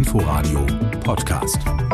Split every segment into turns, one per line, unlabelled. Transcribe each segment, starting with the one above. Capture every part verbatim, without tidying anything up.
Inforadio Podcast.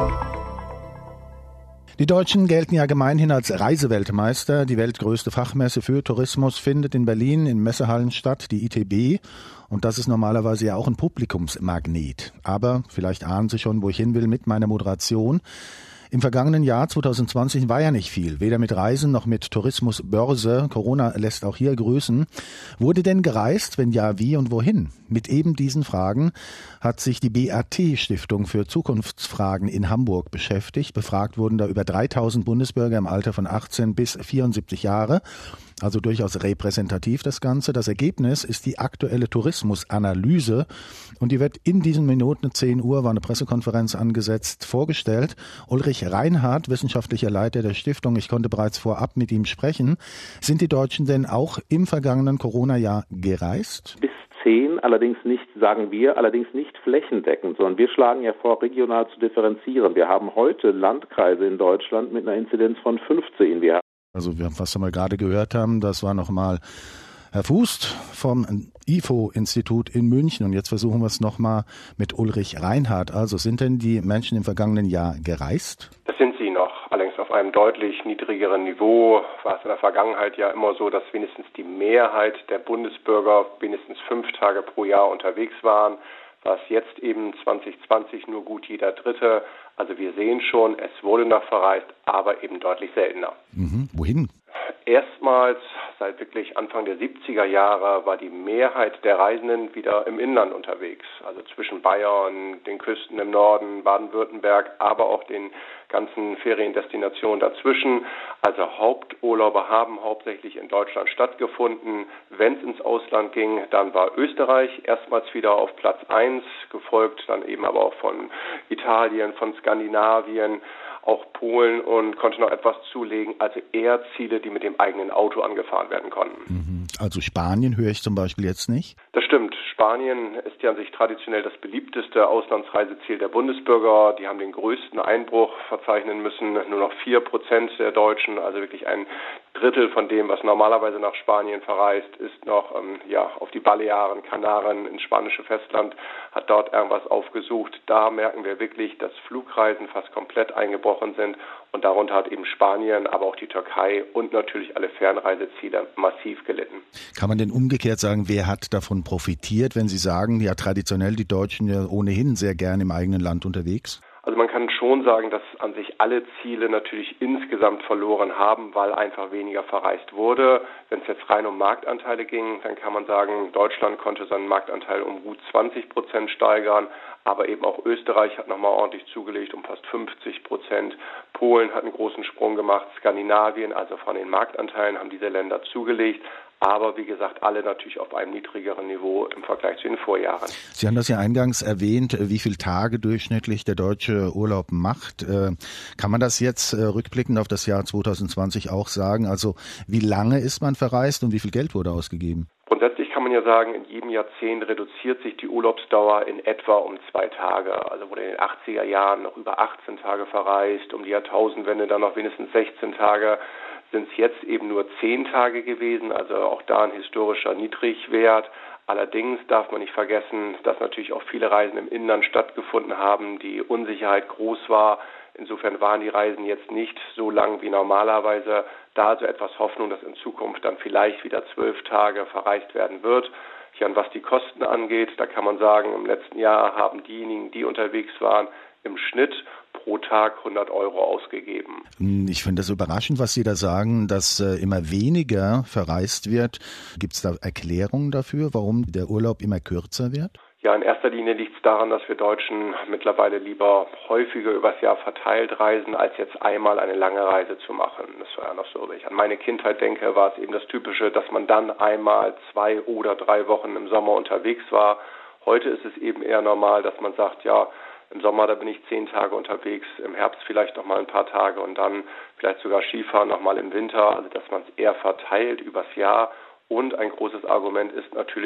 Die Deutschen gelten ja gemeinhin als Reiseweltmeister. Die weltgrößte Fachmesse für Tourismus findet in Berlin in Messehallen statt, die I T B. Und das ist normalerweise ja auch ein Publikumsmagnet. Aber vielleicht ahnen Sie schon, wo ich hin will mit meiner Moderation. Im vergangenen Jahr zwanzig zwanzig war ja nicht viel, weder mit Reisen noch mit Tourismusbörse. Corona lässt auch hier grüßen. Wurde denn gereist? Wenn ja, wie und wohin? Mit eben diesen Fragen hat sich die B A T-Stiftung für Zukunftsfragen in Hamburg beschäftigt. Befragt wurden da über dreitausend Bundesbürger im Alter von achtzehn bis vierundsiebzig Jahre. Also durchaus repräsentativ das Ganze. Das Ergebnis ist die aktuelle Tourismusanalyse und die wird in diesen Minuten, zehn Uhr war eine Pressekonferenz angesetzt, vorgestellt. Ulrich Reinhardt, wissenschaftlicher Leiter der Stiftung, ich konnte bereits vorab mit ihm sprechen. Sind die Deutschen denn auch im vergangenen Corona-Jahr gereist?
Bis zehn, allerdings nicht, sagen wir, allerdings nicht flächendeckend, sondern wir schlagen ja vor, regional zu differenzieren. Wir haben heute Landkreise in Deutschland mit einer Inzidenz von fünfzehn. Wir
Also wir, was wir gerade gehört haben, das war nochmal Herr Fußt vom I F O-Institut in München. Und jetzt versuchen wir es nochmal mit Ulrich Reinhardt. Also sind denn die Menschen im vergangenen Jahr gereist?
Das sind sie noch, allerdings auf einem deutlich niedrigeren Niveau. War es in der Vergangenheit ja immer so, dass wenigstens die Mehrheit der Bundesbürger wenigstens fünf Tage pro Jahr unterwegs waren. War es jetzt eben zwanzig zwanzig nur gut jeder Dritte. Also wir sehen schon, es wurde noch verreist, aber eben deutlich seltener.
Mhm. Wohin?
Erstmals seit wirklich Anfang der siebziger Jahre war die Mehrheit der Reisenden wieder im Inland unterwegs. Also zwischen Bayern, den Küsten im Norden, Baden-Württemberg, aber auch den ganzen Feriendestinationen dazwischen. Also Haupturlaube haben hauptsächlich in Deutschland stattgefunden. Wenn es ins Ausland ging, dann war Österreich erstmals wieder auf Platz eins, gefolgt dann eben aber auch von Italien, von Skandinavien, auch Polen und konnte noch etwas zulegen, also eher Ziele, die mit dem eigenen Auto angefahren werden konnten.
Also Spanien höre ich zum Beispiel jetzt nicht?
Das stimmt. Spanien ist ja an sich traditionell das beliebteste Auslandsreiseziel der Bundesbürger. Die haben den größten Einbruch verzeichnen müssen. Nur noch vier Prozent der Deutschen, also wirklich ein Drittel von dem, was normalerweise nach Spanien verreist, ist noch ähm, ja auf die Balearen, Kanaren, ins spanische Festland, hat dort irgendwas aufgesucht. Da merken wir wirklich, dass Flugreisen fast komplett eingebrochen sind und darunter hat eben Spanien, aber auch die Türkei und natürlich alle Fernreiseziele massiv gelitten.
Kann man denn umgekehrt sagen, wer hat davon profitiert, wenn Sie sagen, ja traditionell die Deutschen ja ohnehin sehr gern im eigenen Land unterwegs?
Also man kann schon sagen, dass an sich alle Ziele natürlich insgesamt verloren haben, weil einfach weniger verreist wurde. Wenn es jetzt rein um Marktanteile ging, dann kann man sagen, Deutschland konnte seinen Marktanteil um gut zwanzig Prozent steigern, aber eben auch Österreich hat nochmal ordentlich zugelegt, um fast fünfzig Prozent. Polen hat einen großen Sprung gemacht, Skandinavien, also von den Marktanteilen haben diese Länder zugelegt. Aber wie gesagt, alle natürlich auf einem niedrigeren Niveau im Vergleich zu den Vorjahren.
Sie haben das ja eingangs erwähnt, wie viele Tage durchschnittlich der Deutsche Urlaub macht. Kann man das jetzt rückblickend auf das Jahr zwanzig zwanzig auch sagen? Also wie lange ist man verreist und wie viel Geld wurde ausgegeben?
Grundsätzlich kann man ja sagen, in jedem Jahrzehnt reduziert sich die Urlaubsdauer in etwa um zwei Tage. Also wurde in den achtziger Jahren noch über achtzehn Tage verreist, um die Jahrtausendwende dann noch wenigstens sechzehn Tage. Sind es jetzt eben nur zehn Tage gewesen, also auch da ein historischer Niedrigwert. Allerdings darf man nicht vergessen, dass natürlich auch viele Reisen im Inland stattgefunden haben, die Unsicherheit groß war. Insofern waren die Reisen jetzt nicht so lang wie normalerweise. Da also etwas Hoffnung, dass in Zukunft dann vielleicht wieder zwölf Tage verreist werden wird. Ja, und was die Kosten angeht, da kann man sagen, im letzten Jahr haben diejenigen, die unterwegs waren, im Schnitt pro Tag hundert Euro ausgegeben.
Ich finde das überraschend, was Sie da sagen, dass äh, immer weniger verreist wird. Gibt es da Erklärungen dafür, warum der Urlaub immer kürzer wird?
Ja, in erster Linie liegt es daran, dass wir Deutschen mittlerweile lieber häufiger übers Jahr verteilt reisen, als jetzt einmal eine lange Reise zu machen. Das war ja noch so. Wenn ich an meine Kindheit denke, war es eben das Typische, dass man dann einmal zwei oder drei Wochen im Sommer unterwegs war. Heute ist es eben eher normal, dass man sagt, ja, im Sommer, da bin ich zehn Tage unterwegs, im Herbst vielleicht noch mal ein paar Tage und dann vielleicht sogar Skifahren noch mal im Winter, also dass man es eher verteilt übers Jahr. Und ein großes Argument ist natürlich,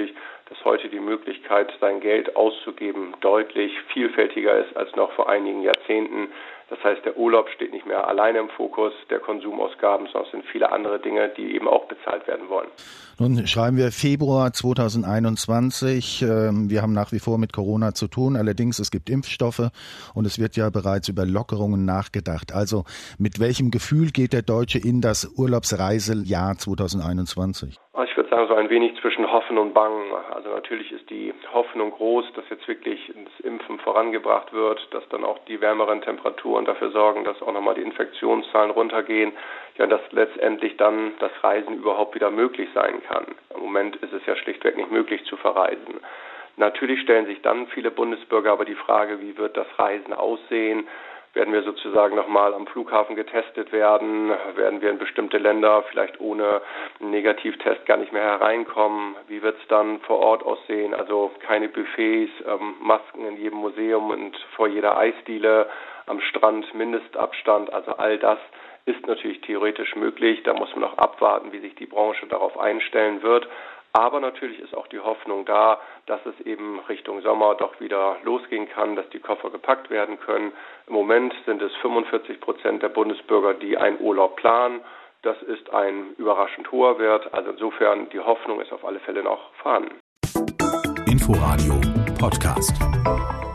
dass heute die Möglichkeit, sein Geld auszugeben, deutlich vielfältiger ist als noch vor einigen Jahrzehnten. Das heißt, der Urlaub steht nicht mehr alleine im Fokus der Konsumausgaben, sondern es sind viele andere Dinge, die eben auch bezahlt werden wollen.
Nun schreiben wir Februar zweitausendeinundzwanzig. Wir haben nach wie vor mit Corona zu tun. Allerdings, es gibt Impfstoffe und es wird ja bereits über Lockerungen nachgedacht. Also mit welchem Gefühl geht der Deutsche in das Urlaubsreisejahr zweitausendeinundzwanzig?
Ich würde sagen, so ein wenig zwischen Hoffen und Bangen. Also natürlich ist die Hoffnung groß, dass jetzt wirklich das Impfen vorangebracht wird, dass dann auch die wärmeren Temperaturen dafür sorgen, dass auch nochmal die Infektionszahlen runtergehen. Ja, dass letztendlich dann das Reisen überhaupt wieder möglich sein kann. Im Moment ist es ja schlichtweg nicht möglich zu verreisen. Natürlich stellen sich dann viele Bundesbürger aber die Frage, wie wird das Reisen aussehen? Werden wir sozusagen nochmal am Flughafen getestet werden? Werden wir in bestimmte Länder vielleicht ohne einen Negativtest gar nicht mehr hereinkommen? Wie wird es dann vor Ort aussehen? Also keine Buffets, ähm, Masken in jedem Museum und vor jeder Eisdiele, am Strand Mindestabstand. Also all das ist natürlich theoretisch möglich. Da muss man noch abwarten, wie sich die Branche darauf einstellen wird. Aber natürlich ist auch die Hoffnung da, dass es eben Richtung Sommer doch wieder losgehen kann, dass die Koffer gepackt werden können. Im Moment sind es fünfundvierzig Prozent der Bundesbürger, die einen Urlaub planen. Das ist ein überraschend hoher Wert. Also insofern, die Hoffnung ist auf alle Fälle noch vorhanden.
Inforadio Podcast.